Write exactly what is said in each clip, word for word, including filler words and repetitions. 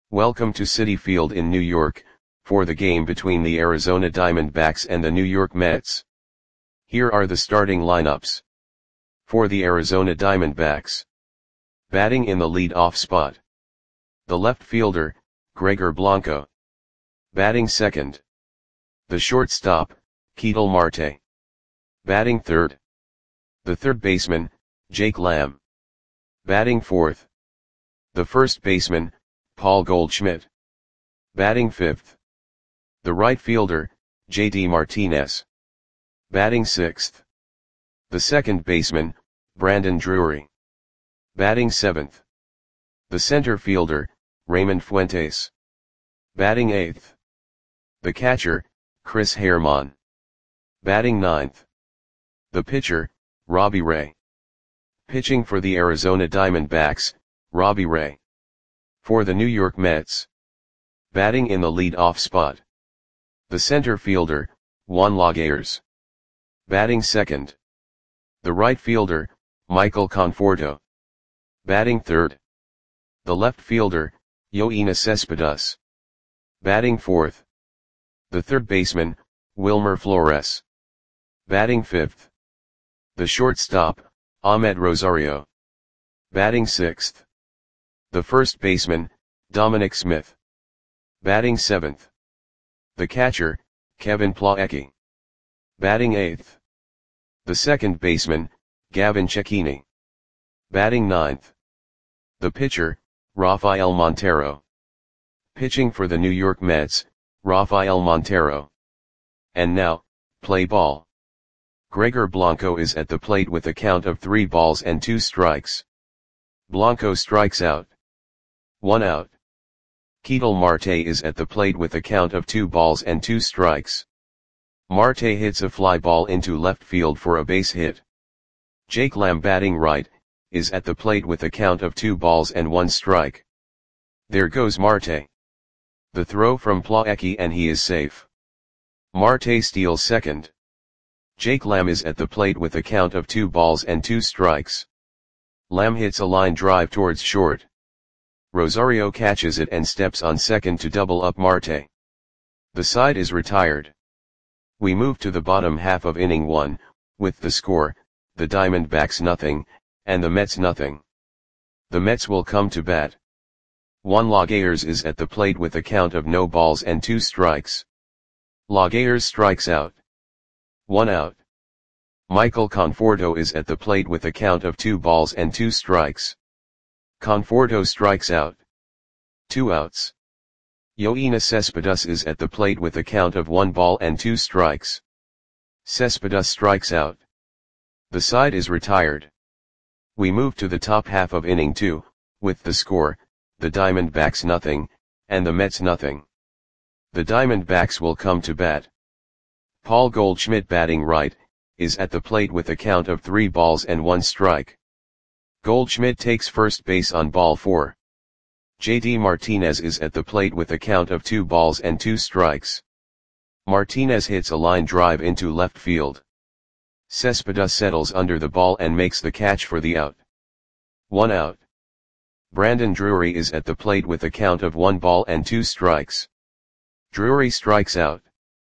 Welcome to Citi Field in New York, for the game between the Arizona Diamondbacks and the New York Mets. Here are the starting lineups. For the Arizona Diamondbacks. Batting in the lead-off spot. The left fielder, Gregor Blanco. Batting second. The shortstop, Ketel Marte. Batting third. The third baseman, Jake Lamb. Batting fourth. The first baseman, Paul Goldschmidt. Batting fifth. The right fielder, J D Martinez. Batting sixth. The second baseman, Brandon Drury. Batting seventh. The center fielder, Raymond Fuentes. Batting eighth. The catcher, Chris Herrmann. Batting ninth. The pitcher, Robbie Ray. Pitching for the Arizona Diamondbacks, Robbie Ray. For the New York Mets. Batting in the lead-off spot. The center fielder, Juan Lagares. Batting second. The right fielder, Michael Conforto. Batting third. The left fielder, Yoenis Cespedes. Batting fourth. The third baseman, Wilmer Flores. Batting fifth. The shortstop, Amed Rosario. Batting sixth. The first baseman, Dominic Smith. Batting seventh. The catcher, Kevin Plawecki. Batting eighth. The second baseman, Gavin Cecchini. Batting ninth. The pitcher, Rafael Montero. Pitching for the New York Mets, Rafael Montero. And now, play ball. Gregor Blanco is at the plate with a count of three balls and two strikes. Blanco strikes out. One out. Ketel Marte is at the plate with a count of two balls and two strikes. Marte hits a fly ball into left field for a base hit. Jake Lamb, batting right, is at the plate with a count of two balls and one strike. There goes Marte. The throw from Plawecki and he is safe. Marte steals second. Jake Lamb is at the plate with a count of two balls and two strikes. Lamb hits a line drive towards short. Rosario catches it and steps on second to double up Marte. The side is retired. We move to the bottom half of inning one, with the score, the Diamondbacks nothing, and the Mets nothing. The Mets will come to bat. Juan Lagares is at the plate with a count of no balls and two strikes. Lagares strikes out. One out. Michael Conforto is at the plate with a count of two balls and two strikes. Conforto strikes out. Two outs. Yoenis Cespedes is at the plate with a count of one ball and two strikes. Cespedes strikes out. The side is retired. We move to the top half of inning two, with the score, the Diamondbacks nothing, and the Mets nothing. The Diamondbacks will come to bat. Paul Goldschmidt, batting right, is at the plate with a count of three balls and one strike. Goldschmidt takes first base on ball four. J D Martinez is at the plate with a count of two balls and two strikes. Martinez hits a line drive into left field. Cespedes settles under the ball and makes the catch for the out. One out. Brandon Drury is at the plate with a count of one ball and two strikes. Drury strikes out.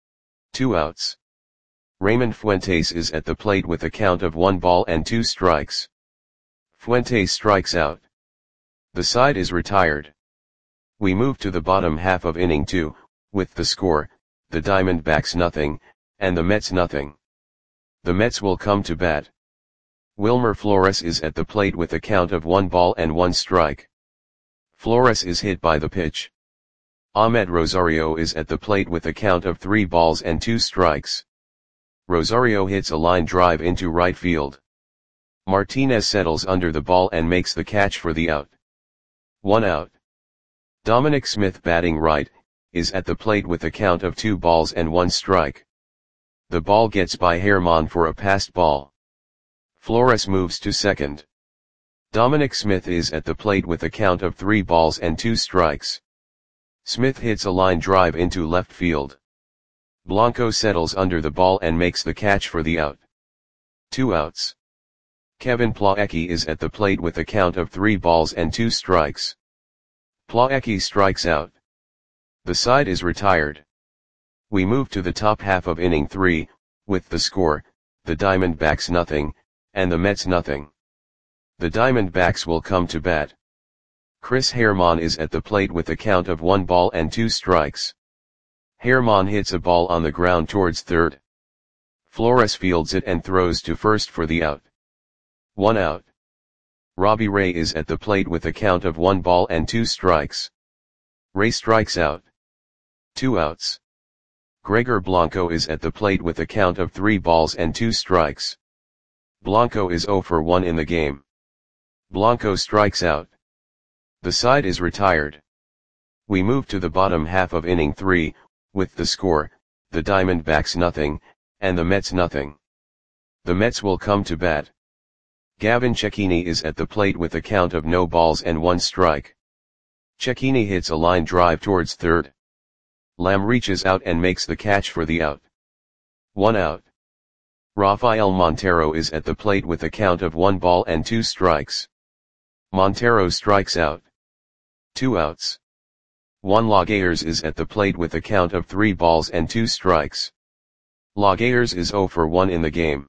Two outs. Raymond Fuentes is at the plate with a count of one ball and two strikes. Fuentes strikes out. The side is retired. We move to the bottom half of inning two, with the score, the Diamondbacks nothing, and the Mets nothing. The Mets will come to bat. Wilmer Flores is at the plate with a count of one ball and one strike. Flores is hit by the pitch. Amed Rosario is at the plate with a count of three balls and two strikes. Rosario hits a line drive into right field. Martinez settles under the ball and makes the catch for the out. One out. Dominic Smith, batting right, is at the plate with a count of two balls and one strike. The ball gets by Herrmann for a passed ball. Flores moves to second. Dominic Smith is at the plate with a count of three balls and two strikes. Smith hits a line drive into left field. Blanco settles under the ball and makes the catch for the out. Two outs. Kevin Plawecki is at the plate with a count of three balls and two strikes. Plawecki strikes out. The side is retired. We move to the top half of inning three, with the score, the Diamondbacks nothing, and the Mets nothing. The Diamondbacks will come to bat. Chris Herrmann is at the plate with a count of one ball and two strikes. Herrmann hits a ball on the ground towards third. Flores fields it and throws to first for the out. One out. Robbie Ray is at the plate with a count of one ball and two strikes. Ray strikes out. Two outs. Gregor Blanco is at the plate with a count of three balls and two strikes. Blanco is zero for one in the game. Blanco strikes out. The side is retired. We move to the bottom half of inning three, with the score, the Diamondbacks nothing, and the Mets nothing. The Mets will come to bat. Gavin Cecchini is at the plate with a count of no balls and one strike. Cecchini hits a line drive towards third. Lamb reaches out and makes the catch for the out. One out. Rafael Montero is at the plate with a count of one ball and two strikes. Montero strikes out. Two outs. Juan Lagares is at the plate with a count of three balls and two strikes. Lagares is zero for one in the game.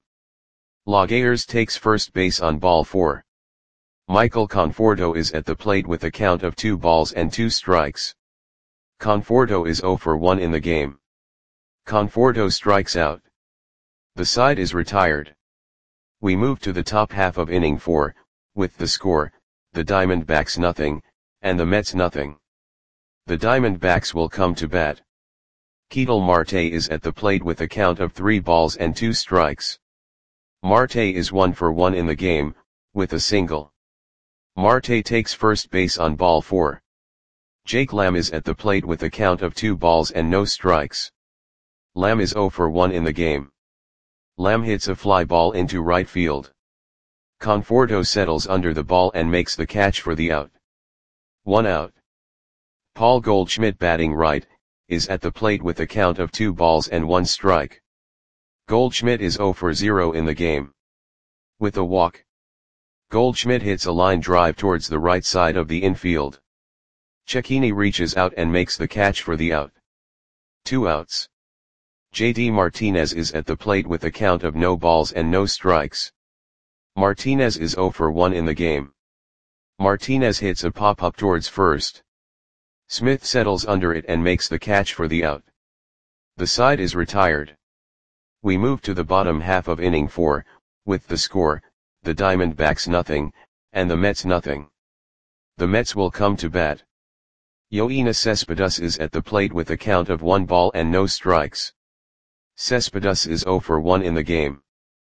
Lagares takes first base on ball four. Michael Conforto is at the plate with a count of two balls and two strikes. Conforto is zero for one in the game. Conforto strikes out. The side is retired. We move to the top half of inning four, with the score, the Diamondbacks nothing, and the Mets nothing. The Diamondbacks will come to bat. Ketel Marte is at the plate with a count of three balls and two strikes. Marte is one for one in the game, with a single. Marte takes first base on ball four. Jake Lamb is at the plate with a count of two balls and no strikes. Lamb is zero for one in the game. Lamb hits a fly ball into right field. Conforto settles under the ball and makes the catch for the out. One out. Paul Goldschmidt, batting right, is at the plate with a count of two balls and one strike. Goldschmidt is zero for zero in the game. With a walk. Goldschmidt hits a line drive towards the right side of the infield. Cecchini reaches out and makes the catch for the out. Two outs. J D Martinez is at the plate with a count of no balls and no strikes. Martinez is zero for one in the game. Martinez hits a pop-up towards first. Smith settles under it and makes the catch for the out. The side is retired. We move to the bottom half of inning four, with the score, the Diamondbacks nothing, and the Mets nothing. The Mets will come to bat. Yoenis Cespedes is at the plate with a count of one ball and no strikes. Cespedes is zero for one in the game.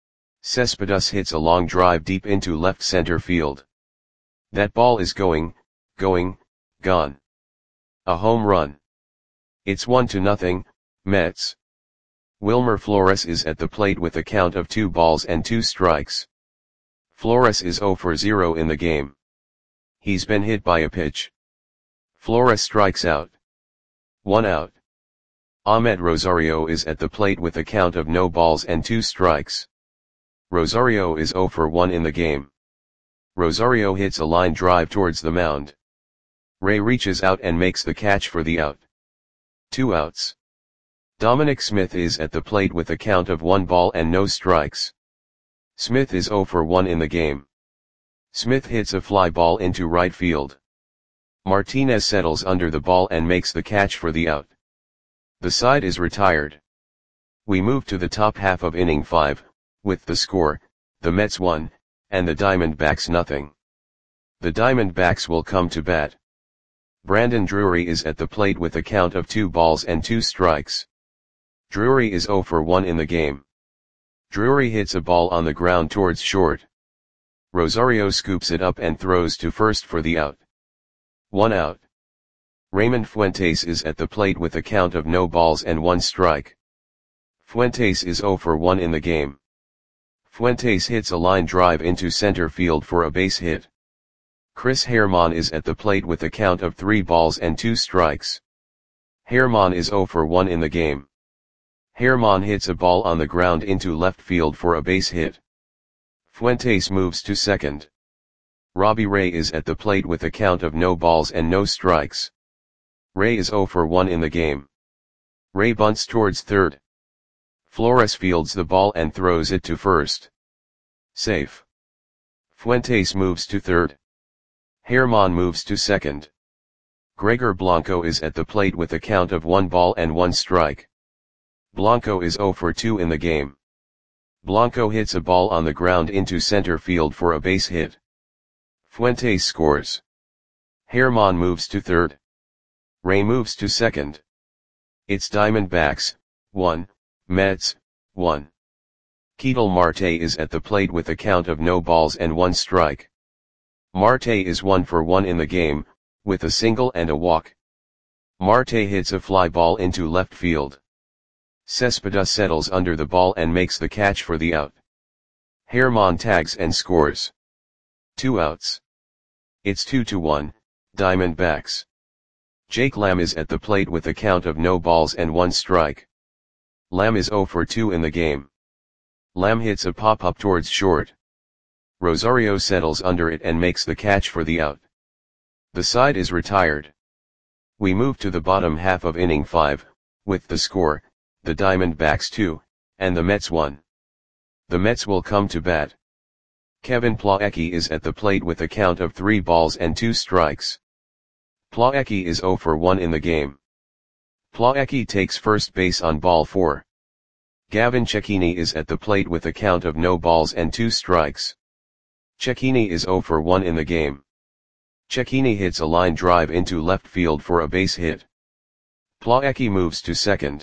Cespedes hits a long drive deep into left center field. That ball is going, going, gone. A home run. It's one to nothing, Mets. Wilmer Flores is at the plate with a count of two balls and two strikes. Flores is zero for zero in the game. He's been hit by a pitch. Flores strikes out. One out. Ahmed Rosario is at the plate with a count of no balls and two strikes. Rosario is zero for one in the game. Rosario hits a line drive towards the mound. Ray reaches out and makes the catch for the out. Two outs. Dominic Smith is at the plate with a count of one ball and no strikes. Smith is zero for one in the game. Smith hits a fly ball into right field. Martinez settles under the ball and makes the catch for the out. The side is retired. We move to the top half of inning five, with the score, the Mets one, and the Diamondbacks nothing. The Diamondbacks will come to bat. Brandon Drury is at the plate with a count of two balls and two strikes. Drury is zero for one in the game. Drury hits a ball on the ground towards short. Rosario scoops it up and throws to first for the out. One out. Raymond Fuentes is at the plate with a count of no balls and one strike. Fuentes is zero for one in the game. Fuentes hits a line drive into center field for a base hit. Chris Herrmann is at the plate with a count of three balls and two strikes. Herrmann is zero for one in the game. Herrmann hits a ball on the ground into left field for a base hit. Fuentes moves to second. Robbie Ray is at the plate with a count of no balls and no strikes. Ray is zero for one in the game. Ray bunts towards third. Flores fields the ball and throws it to first. Safe. Fuentes moves to third. Germán moves to second. Gregor Blanco is at the plate with a count of one ball and one strike. Blanco is zero for two in the game. Blanco hits a ball on the ground into center field for a base hit. Fuentes scores. Germán moves to third. Ray moves to second. It's Diamondbacks, one, Mets, one. Ketel Marte is at the plate with a count of no balls and one strike. Marte is one for one in the game, with a single and a walk. Marte hits a fly ball into left field. Cespedes settles under the ball and makes the catch for the out. Germán tags and scores. Two outs. It's two to one, Diamondbacks. Jake Lamb is at the plate with a count of no balls and one strike. Lamb is zero for two in the game. Lamb hits a pop-up towards short. Rosario settles under it and makes the catch for the out. The side is retired. We move to the bottom half of inning five, with the score, the Diamondbacks two, and the Mets one. The Mets will come to bat. Kevin Plawecki is at the plate with a count of three balls and two strikes. Plawecki is zero for one in the game. Plawecki takes first base on ball four. Gavin Cecchini is at the plate with a count of no balls and two strikes. Cecchini is zero for one in the game. Cecchini hits a line drive into left field for a base hit. Plawecki moves to second.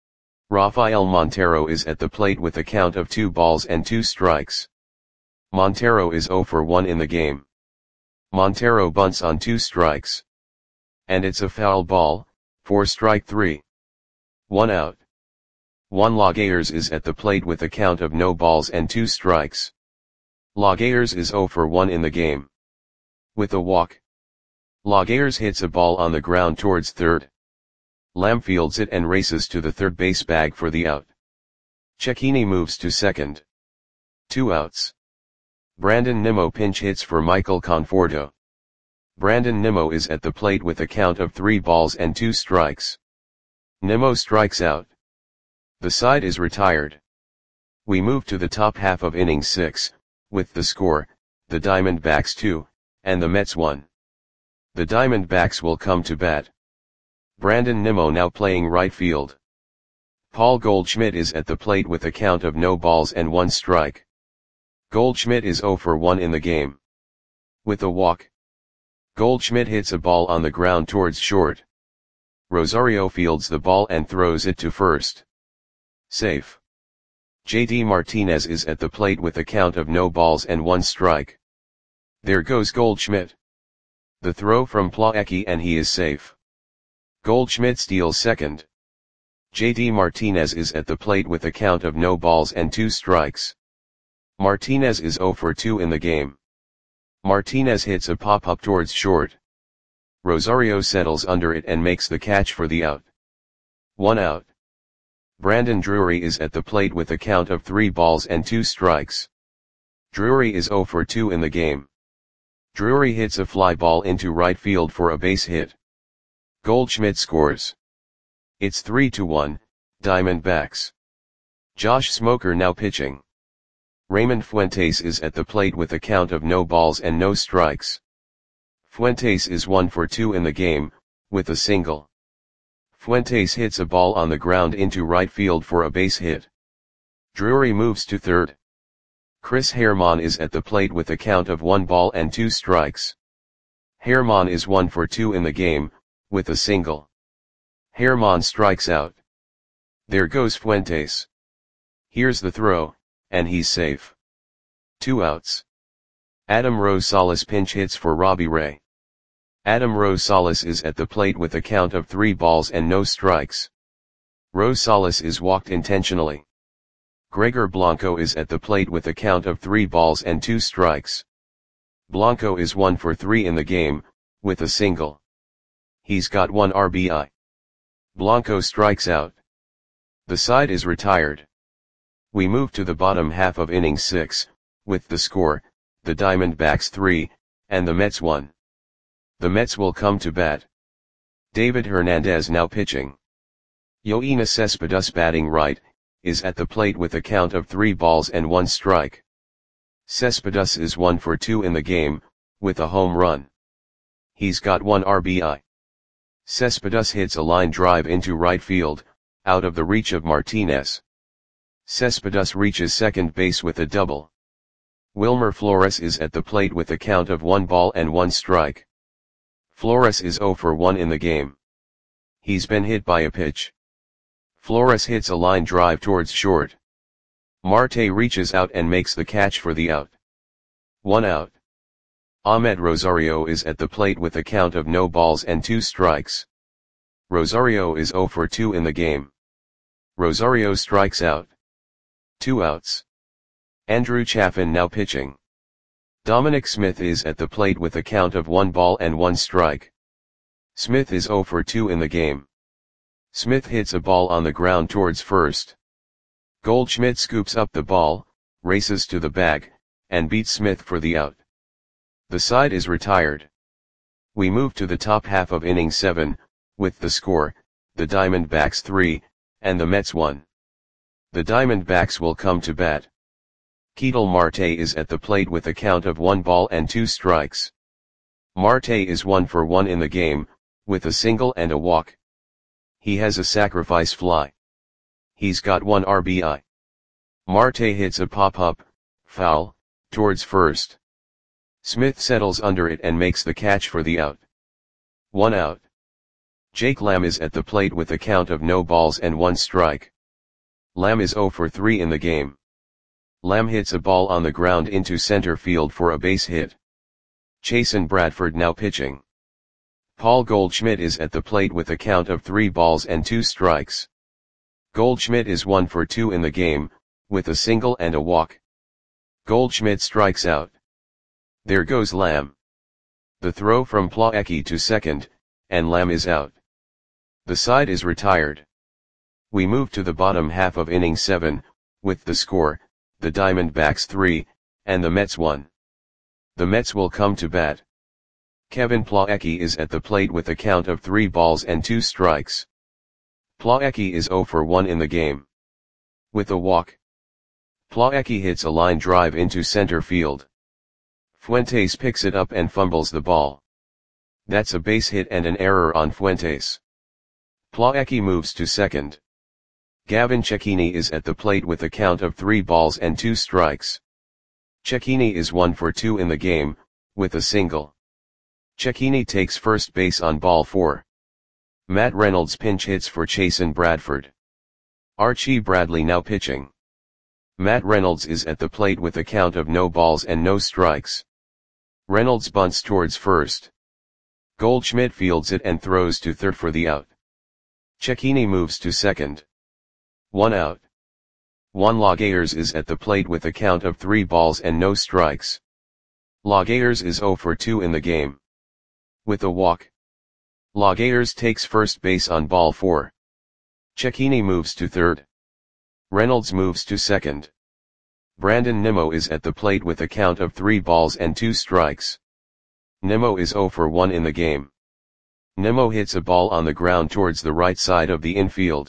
Rafael Montero is at the plate with a count of two balls and two strikes. Montero is zero for one in the game. Montero bunts on two strikes. And it's a foul ball, for strike three. One out. Juan Laguerre is at the plate with a count of no balls and two strikes. Laguerre is zero for one in the game. With a walk. Laguerre hits a ball on the ground towards third. Lamb fields it and races to the third base bag for the out. Cecchini moves to second. Two outs. Brandon Nimmo pinch hits for Michael Conforto. Brandon Nimmo is at the plate with a count of three balls and two strikes. Nimmo strikes out. The side is retired. We move to the top half of inning six, with the score, the Diamondbacks two, and the Mets one. The Diamondbacks will come to bat. Brandon Nimmo now playing right field. Paul Goldschmidt is at the plate with a count of no balls and one strike. Goldschmidt is zero for one in the game. With a walk. Goldschmidt hits a ball on the ground towards short. Rosario fields the ball and throws it to first. Safe. J D Martinez is at the plate with a count of no balls and one strike. There goes Goldschmidt. The throw from Plawecki and he is safe. Goldschmidt steals second. J D Martinez is at the plate with a count of no balls and two strikes. Martinez is zero for two in the game. Martinez hits a pop-up towards short. Rosario settles under it and makes the catch for the out. One out. Brandon Drury is at the plate with a count of three balls and two strikes. Drury is zero for two in the game. Drury hits a fly ball into right field for a base hit. Goldschmidt scores. It's three to one, Diamondbacks. Josh Smoker now pitching. Raymond Fuentes is at the plate with a count of no balls and no strikes. Fuentes is one for two in the game, with a single. Fuentes hits a ball on the ground into right field for a base hit. Drury moves to third. Chris Germán is at the plate with a count of one ball and two strikes. Germán is one for two in the game, with a single. Germán strikes out. There goes Fuentes. Here's the throw, and he's safe. Two outs. Adam Rosales pinch hits for Robbie Ray. Adam Rosales is at the plate with a count of three balls and no strikes. Rosales is walked intentionally. Gregor Blanco is at the plate with a count of three balls and two strikes. Blanco is one for three in the game, with a single. He's got one R B I. Blanco strikes out. The side is retired. We move to the bottom half of inning six, with the score, the Diamondbacks three, and the Mets one. The Mets will come to bat. David Hernandez now pitching. Yoenis Cespedes batting right, is at the plate with a count of three balls and one strike. Cespedes is one for two in the game, with a home run. He's got one R B I. Cespedes hits a line drive into right field, out of the reach of Martinez. Cespedes reaches second base with a double. Wilmer Flores is at the plate with a count of one ball and one strike. Flores is zero for one in the game. He's been hit by a pitch. Flores hits a line drive towards short. Marte reaches out and makes the catch for the out. One out. Ahmed Rosario is at the plate with a count of no balls and two strikes. Rosario is zero for two in the game. Rosario strikes out. Two outs. Andrew Chafin now pitching. Dominic Smith is at the plate with a count of one ball and one strike. Smith is zero for two in the game. Smith hits a ball on the ground towards first. Goldschmidt scoops up the ball, races to the bag, and beats Smith for the out. The side is retired. We move to the top half of inning seven, with the score, the Diamondbacks three, and the Mets one. The Diamondbacks will come to bat. Ketel Marte is at the plate with a count of one ball and two strikes. Marte is one for one in the game, with a single and a walk. He has a sacrifice fly. He's got one R B I. Marte hits a pop-up, foul, towards first. Smith settles under it and makes the catch for the out. One out. Jake Lamb is at the plate with a count of no balls and one strike. Lamb is zero for three in the game. Lamb hits a ball on the ground into center field for a base hit. Chasen Bradford now pitching. Paul Goldschmidt is at the plate with a count of three balls and two strikes. Goldschmidt is one for two in the game, with a single and a walk. Goldschmidt strikes out. There goes Lamb. The throw from Plawecki to second, and Lamb is out. The side is retired. We move to the bottom half of inning seven, with the score, the Diamondbacks three, and the Mets one. The Mets will come to bat. Kevin Plawecki is at the plate with a count of three balls and two strikes. Plawecki is zero for one in the game. With a walk. Plawecki hits a line drive into center field. Fuentes picks it up and fumbles the ball. That's a base hit and an error on Fuentes. Plawecki moves to second. Gavin Cecchini is at the plate with a count of three balls and two strikes. Cecchini is one for two in the game, with a single. Cecchini takes first base on ball four. Matt Reynolds pinch hits for Chasen Bradford. Archie Bradley now pitching. Matt Reynolds is at the plate with a count of no balls and no strikes. Reynolds bunts towards first. Goldschmidt fields it and throws to third for the out. Cecchini moves to second. One out. Juan Lagares is at the plate with a count of three balls and no strikes. Lagares is zero for two in the game. With a walk. Lagares takes first base on ball four. Cecchini moves to third. Reynolds moves to second. Brandon Nimmo is at the plate with a count of three balls and two strikes. Nimmo is zero for one in the game. Nimmo hits a ball on the ground towards the right side of the infield.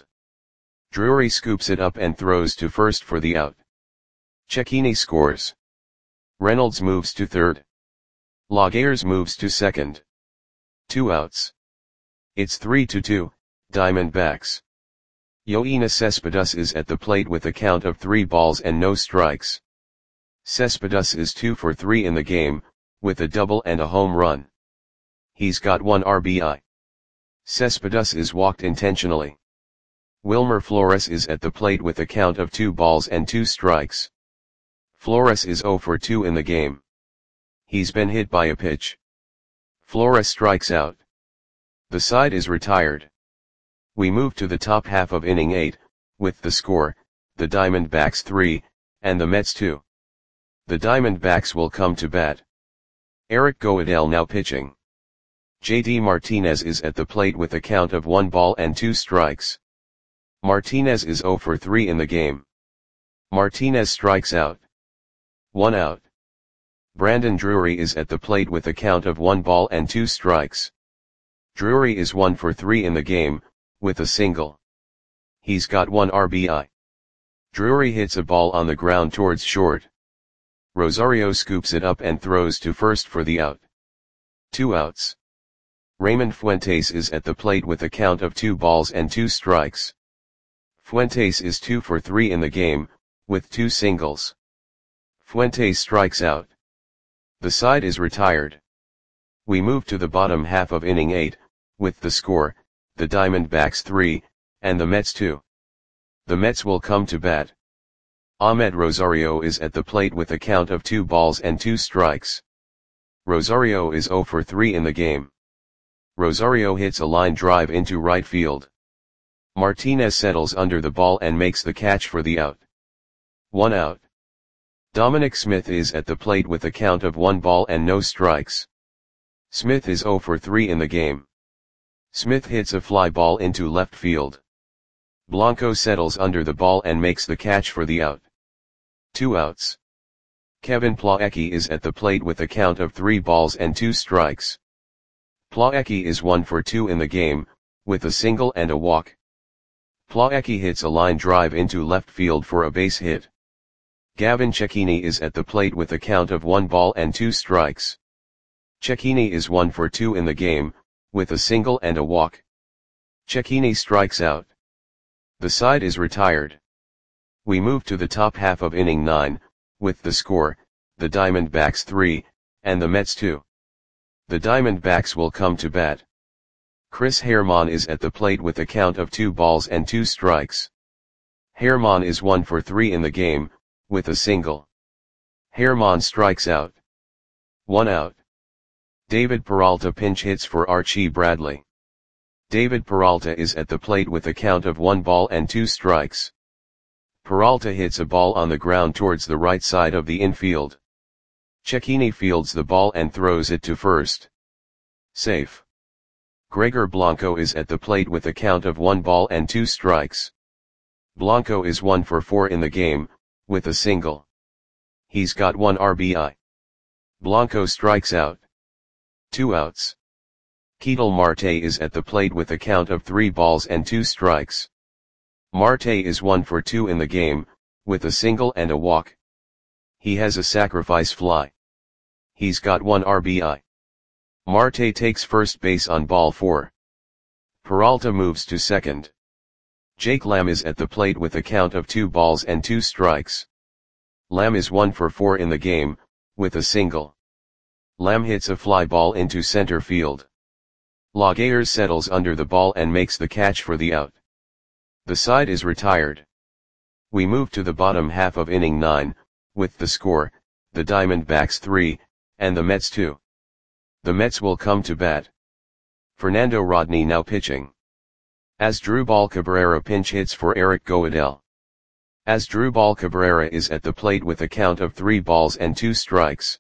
Drury scoops it up and throws to first for the out. Cecchini scores. Reynolds moves to third. Lagares moves to second. Two outs. It's three to two, Diamondbacks. Yoenis Cespedes is at the plate with a count of three balls and no strikes. Cespedes is two for three in the game, with a double and a home run. He's got one R B I. Cespedes is walked intentionally. Wilmer Flores is at the plate with a count of two balls and two strikes. Flores is zero for two in the game. He's been hit by a pitch. Flores strikes out. The side is retired. We move to the top half of inning eight, with the score, the Diamondbacks three, and the Mets two. The Diamondbacks will come to bat. Eric Goedel now pitching. J D Martinez is at the plate with a count of one ball and two strikes. Martinez is zero for three in the game. Martinez strikes out. One out. Brandon Drury is at the plate with a count of one ball and two strikes. Drury is one for three in the game, with a single. He's got one R B I. Drury hits a ball on the ground towards short. Rosario scoops it up and throws to first for the out. Two outs. Raymond Fuentes is at the plate with a count of two balls and two strikes. Fuentes is two for three in the game, with two singles. Fuentes strikes out. The side is retired. We move to the bottom half of inning eight, with the score, the Diamondbacks three, and the Mets two. The Mets will come to bat. Ahmed Rosario is at the plate with a count of two balls and two strikes. Rosario is zero for three in the game. Rosario hits a line drive into right field. Martinez settles under the ball and makes the catch for the out. One out. Dominic Smith is at the plate with a count of one ball and no strikes. Smith is zero for three in the game. Smith hits a fly ball into left field. Blanco settles under the ball and makes the catch for the out. Two outs. Kevin Plawecki is at the plate with a count of three balls and two strikes. Plawecki is one for two in the game, with a single and a walk. Plawecki hits a line drive into left field for a base hit. Gavin Cecchini is at the plate with a count of one ball and two strikes. Cecchini is one for two in the game, with a single and a walk. Cecchini strikes out. The side is retired. We move to the top half of inning nine, with the score, the Diamondbacks three, and the Mets two. The Diamondbacks will come to bat. Chris Herrmann is at the plate with a count of two balls and two strikes. Herrmann is one for three in the game, with a single. Herrmann strikes out. One out. David Peralta pinch hits for Archie Bradley. David Peralta is at the plate with a count of one ball and two strikes. Peralta hits a ball on the ground towards the right side of the infield. Cecchini fields the ball and throws it to first. Safe. Gregor Blanco is at the plate with a count of one ball and two strikes. Blanco is one for four in the game, with a single. He's got one R B I. Blanco strikes out. Two outs. Ketel Marte is at the plate with a count of three balls and two strikes. Marte is one for two in the game, with a single and a walk. He has a sacrifice fly. He's got one R B I. Marte takes first base on ball four. Peralta moves to second. Jake Lamb is at the plate with a count of two balls and two strikes. Lamb is one for four in the game, with a single. Lamb hits a fly ball into center field. Laguerre settles under the ball and makes the catch for the out. The side is retired. We move to the bottom half of inning nine, with the score, the Diamondbacks three, and the Mets two. The Mets will come to bat. Fernando Rodney now pitching. Asdrubal Cabrera pinch hits for Eric Goodell. Asdrubal Cabrera is at the plate with a count of three balls and two strikes.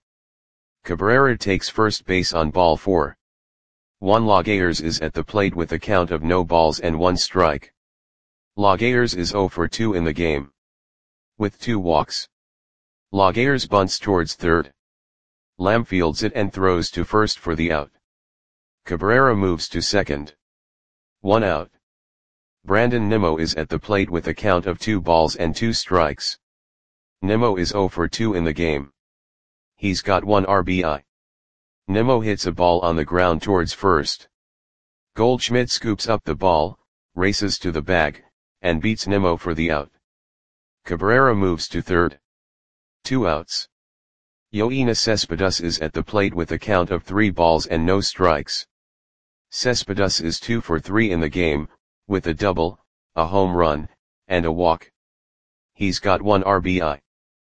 Cabrera takes first base on ball four. Juan Laguerre is at the plate with a count of no balls and one strike. Laguerre is zero for two in the game, with two walks. Laguerre bunts towards third. Lamb fields it and throws to first for the out. Cabrera moves to second. One out. Brandon Nimmo is at the plate with a count of two balls and two strikes. Nimmo is zero for two in the game. He's got one R B I. Nimmo hits a ball on the ground towards first. Goldschmidt scoops up the ball, races to the bag, and beats Nimmo for the out. Cabrera moves to third. Two outs. Yoenis Cespedes is at the plate with a count of three balls and no strikes. Cespedes is two for three in the game, with a double, a home run, and a walk. He's got one R B I.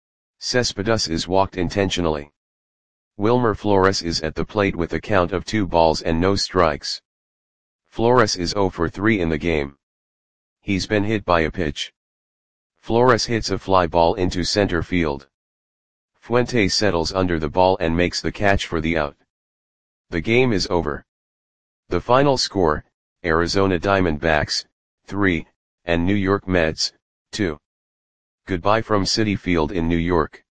Cespedes is walked intentionally. Wilmer Flores is at the plate with a count of two balls and no strikes. Flores is zero for three in the game. He's been hit by a pitch. Flores hits a fly ball into center field. Fuentes settles under the ball and makes the catch for the out. The game is over. The final score, Arizona Diamondbacks, three, and New York Mets, two. Goodbye from Citi Field in New York.